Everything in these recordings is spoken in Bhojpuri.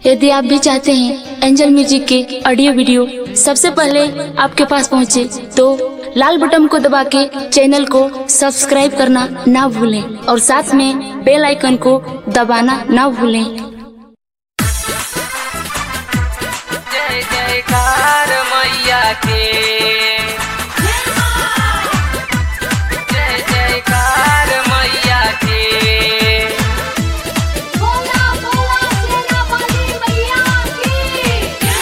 यदि आप भी चाहते हैं एंजल म्यूजिक के ऑडियो वीडियो सबसे पहले आपके पास पहुंचे, तो लाल बटन को दबा के चैनल को सब्सक्राइब करना ना भूलें और साथ में बेल आइकन को दबाना ना भूलें। जय जयकार मैया के, जय जयकार मैया के। बोला बोला सेना वाली मैया की।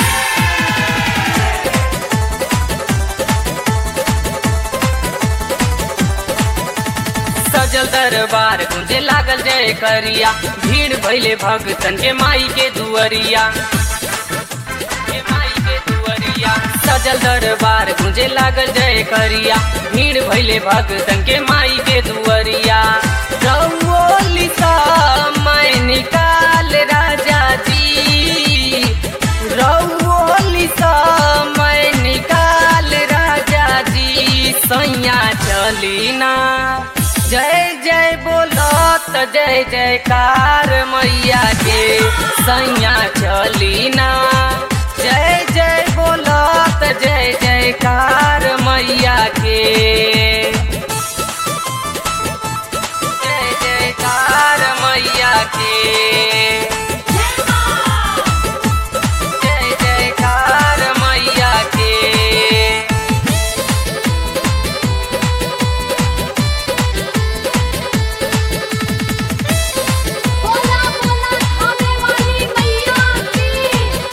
सजल दरबार गुंजे लागल जय करिया, भीड़ भइले भगतन के माई के दुअरिया, के माई के दुअरिया। सजल दरबार गुंजे लागल जय करिया, भीड़ भइले भगतन के माई के दुअरिया। रउओली समय निकाल राजा जी, रउओली समय निकाल राजा जी। सैया चली ना, जय जय बोलत जय जयकार मैया के। सैया चली ना, जय जय बोलत जय जयकार मैया के। जय जयकार मैया के, जय जयकार मैया के। बोला बोला थाने वाली मैया की।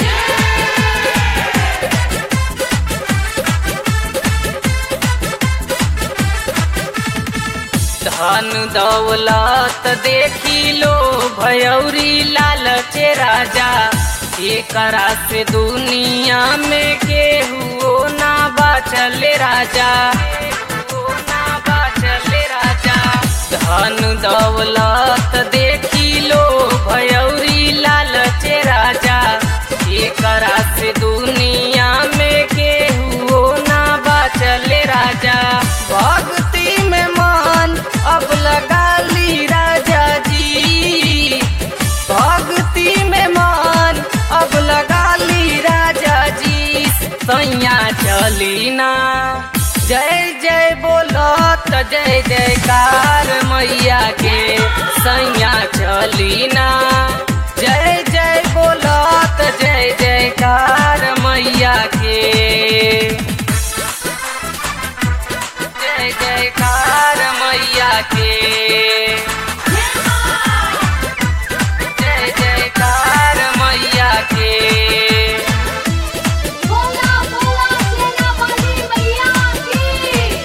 धन दौलत देखी लो भयौरी लालचे राजा। एकरा से दुनिया में केहू ना बाचले राजा, केहू ना बाचले राजा। धन दौलत देखी लो भयौरी लालचे राजा। एकरा से दुनिया में केहू ना बाचले राजा। भक्ति में मन अब लगा ली राजा जी, भक्ति में मन अब लगा ली राजा जी। सैया चली ना, जय जय बोलत जय जयकार मैया के। सैया चली ना, जय जय बोलत जय जयकार मैया के। जय जयकार मैया के, जय जयकार मैया के। बोला बोला सेना वाली मैया की।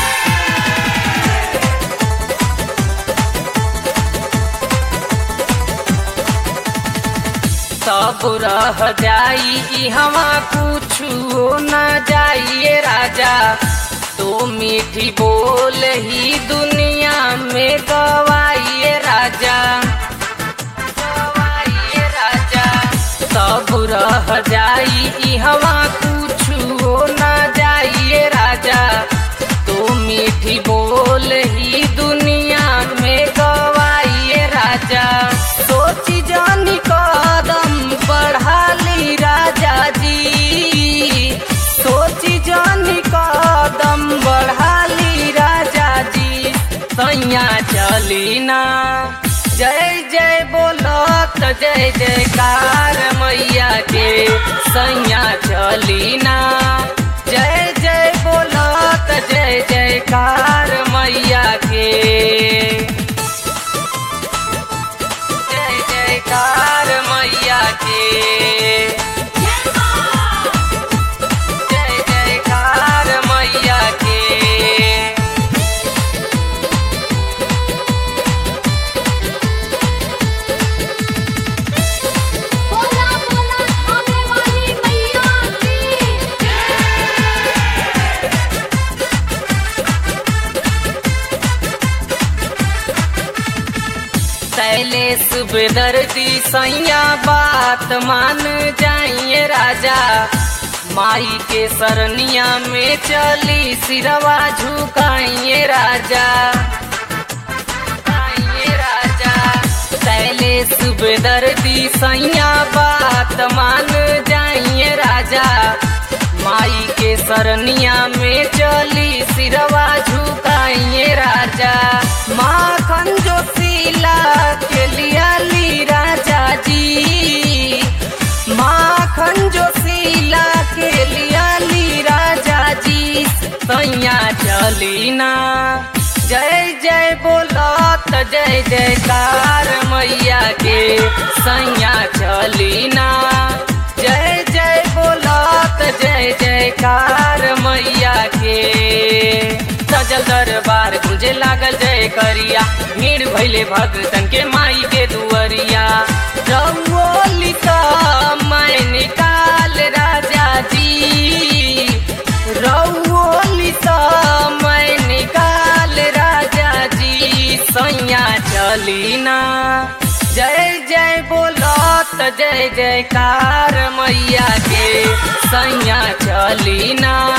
सब रह जाई हवा कुछु न जाइए राजा। तो मीठी बोल ही दुनिया में गवाइए राजा, गवाइए राजा। सब रह जाई हवा कुछु न जाइए राजा। तो मीठी बोल ही दुनिया में गवाइए राजा। सोची जानी कदम बढ़ा ली राजा जी, सोची जानी कदम बढ़ा ली राजा जी। सैया चली ना, जय जय बोलत जय जयकार मैया के। सैया चली ना, जय जय बोलत जय जयकार मैया के। जय जयकार मैया के, जय जयकार मैया के। बोला बोला थाने वाली मैया की। शैलेश बेदर्दी सैया बात मान जाइए राजा। माई के सरनिया में चली सिरवा झुकाइए राजा, झुकाइए राजा। शैलेश बेदर्दी सैया बात बात मान जाइए राजा, माई के सरनिया में चली सिरवा झुकाइए राजा। माखन जोशीला के लियाली राजा जी, माखन जोशीला के लियाली राजा जी। सैया चली ना, जय जय बोलत जय जयकार मैया के। सैया चली ना, जय जय बोलत जय जयकार मैया के। सजल दरबार गुंजे लागल जय करिया, भीड़ भइले भगतन के माई के दुअरिया। रउओली मैं निकाल राजा जी, रउओली मैं निकाल राजा जी। सैया चली ना, जय जय बोलत जय जयकार मैया के। सैया चली ना,